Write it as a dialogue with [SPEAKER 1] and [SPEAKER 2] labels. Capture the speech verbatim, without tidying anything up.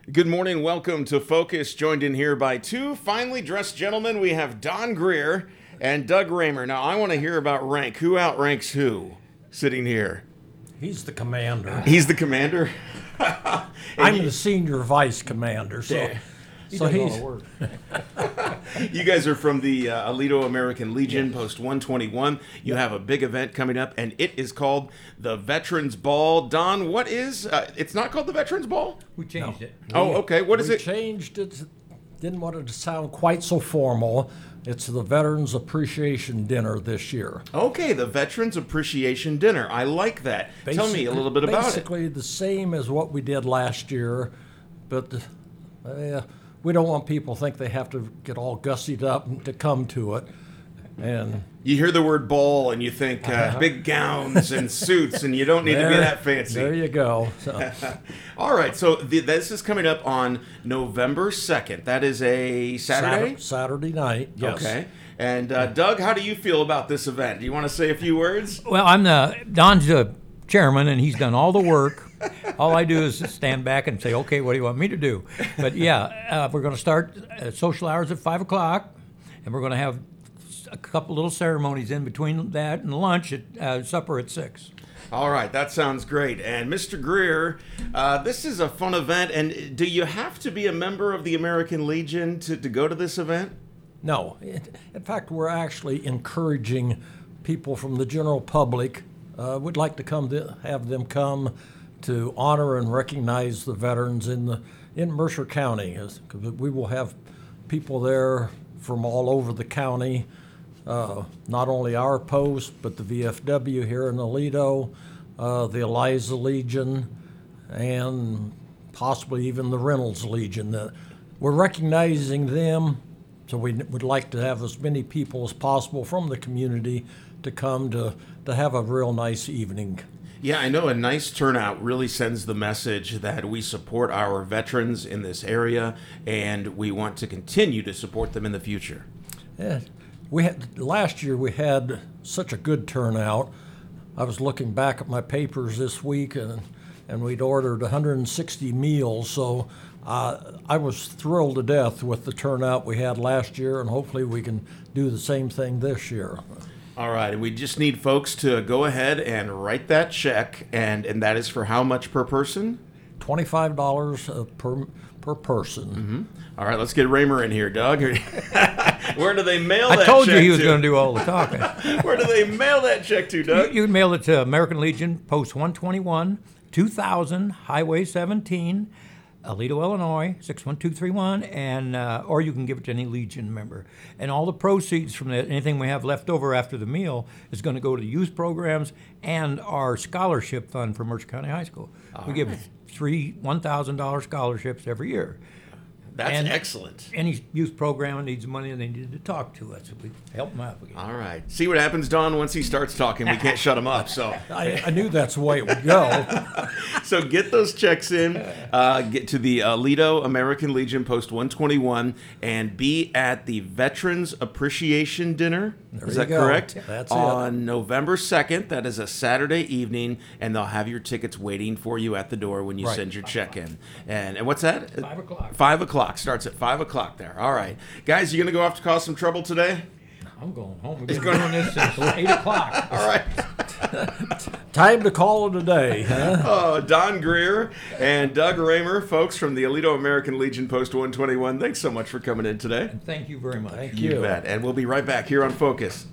[SPEAKER 1] Good morning. Welcome to Focus, joined in here by two finely dressed gentlemen. We have Don Greer and Doug Raymer. Now, I want to hear about rank. Who outranks who sitting here?
[SPEAKER 2] He's the commander.
[SPEAKER 1] He's the commander?
[SPEAKER 2] I'm
[SPEAKER 1] you,
[SPEAKER 2] the senior vice commander, so,
[SPEAKER 1] Yeah.
[SPEAKER 2] so he's...
[SPEAKER 1] You guys are from the uh, Aledo American Legion, yes. Post one twenty-one. You have a big event coming up, and it is called the Veterans Ball. Don, what is... Uh, it's not called the Veterans Ball?
[SPEAKER 3] We changed
[SPEAKER 2] No.
[SPEAKER 3] it.
[SPEAKER 1] Oh, okay. What is
[SPEAKER 2] we
[SPEAKER 1] it?
[SPEAKER 2] changed it. Didn't want it to sound quite so formal. It's the Veterans Appreciation Dinner this year.
[SPEAKER 1] Okay, the Veterans Appreciation Dinner. I like that.
[SPEAKER 2] Basic,
[SPEAKER 1] Tell me a little bit about it.
[SPEAKER 2] Basically the same as what we did last year, but uh, we don't want people to think they have to get all gussied up to come to it. And
[SPEAKER 1] you hear the word ball and you think uh, uh-huh. big gowns and suits, and you don't need
[SPEAKER 2] there,
[SPEAKER 1] to be that fancy.
[SPEAKER 2] There you go. So.
[SPEAKER 1] All right, so the, this is coming up on November second. That is a Saturday?
[SPEAKER 2] Saturday, Saturday night, yes.
[SPEAKER 1] Okay. And uh, Doug, how do you feel about this event? Do you want to say a few words?
[SPEAKER 3] Well, I'm the Don's the chairman, and he's done all the work. All I do is stand back and say, okay, what do you want me to do? But yeah, uh, we're going to start uh, social hours at five o'clock, and we're going to have a couple little ceremonies in between that and lunch at uh, supper at six.
[SPEAKER 1] All right, that sounds great. And Mister Greer, uh, this is a fun event. And do you have to be a member of the American Legion to, to go to this event?
[SPEAKER 2] No. In fact, we're actually encouraging people from the general public. Uh, we'd like to come to have them come to honor and recognize the veterans in the in Mercer County. We will have people there from all over the county. Uh, not only our post, but the V F W here in Aledo, uh, the Eliza Legion, and possibly even the Reynolds Legion. Uh, we're recognizing them, so we would like to have as many people as possible from the community to come to, to have a real nice evening.
[SPEAKER 1] Yeah, I know a nice turnout really sends the message that we support our veterans in this area, and we want to continue to support them in the future.
[SPEAKER 2] Yeah. We had, last year we had such a good turnout. I was looking back at my papers this week, and and we'd ordered one hundred sixty meals. So uh, I was thrilled to death with the turnout we had last year, and hopefully we can do the same thing this year.
[SPEAKER 1] All right, we just need folks to go ahead and write that check, and, and that is for how much per person?
[SPEAKER 2] twenty-five dollars per per person.
[SPEAKER 1] Mm-hmm. All right, let's get Raymer in here, Doug. Where do they mail
[SPEAKER 3] I
[SPEAKER 1] that check
[SPEAKER 3] told you he was
[SPEAKER 1] to?
[SPEAKER 3] going to do all the talking.
[SPEAKER 1] Where do they mail that check to, Doug?
[SPEAKER 3] You, you can mail it to American Legion, Post one twenty-one, two thousand, Highway seventeen, Aledo, Illinois, six one two three one, and uh, or you can give it to any Legion member. And all the proceeds from the, anything we have left over after the meal is going to go to youth programs and our scholarship fund for Mercer County High School.
[SPEAKER 1] All
[SPEAKER 3] we
[SPEAKER 1] right.
[SPEAKER 3] give three one thousand dollars scholarships every year.
[SPEAKER 1] That's
[SPEAKER 3] and
[SPEAKER 1] excellent.
[SPEAKER 3] Any youth program needs money and they need to talk to us. We help them out. Again.
[SPEAKER 1] All right. See what happens, Don, once he starts talking. We can't shut him up. So
[SPEAKER 2] I, I knew that's the way it would go.
[SPEAKER 1] So get those checks in. Uh, get to the Aledo American Legion, Post one twenty-one, and be at the Veterans Appreciation Dinner.
[SPEAKER 2] There
[SPEAKER 1] is
[SPEAKER 2] you
[SPEAKER 1] that
[SPEAKER 2] go.
[SPEAKER 1] correct?
[SPEAKER 2] That's
[SPEAKER 1] On
[SPEAKER 2] it.
[SPEAKER 1] November second. That is a Saturday evening, and they'll have your tickets waiting for you at the door when you
[SPEAKER 2] Right.
[SPEAKER 1] send your check in. And, and what's that?
[SPEAKER 3] Five o'clock.
[SPEAKER 1] Five o'clock. Starts at five o'clock there. All right. Guys, you going to go off to cause some trouble today?
[SPEAKER 3] I'm going home. We've been doing this since eight o'clock.
[SPEAKER 1] All right.
[SPEAKER 2] Time to call it a day, huh?
[SPEAKER 1] Oh, Don Greer and Doug Raymer, folks from the Aledo American Legion, Post one twenty-one. Thanks so much for coming in today.
[SPEAKER 3] And thank you very much.
[SPEAKER 2] Thank
[SPEAKER 1] You
[SPEAKER 2] you.
[SPEAKER 1] bet. And we'll be right back here on Focus.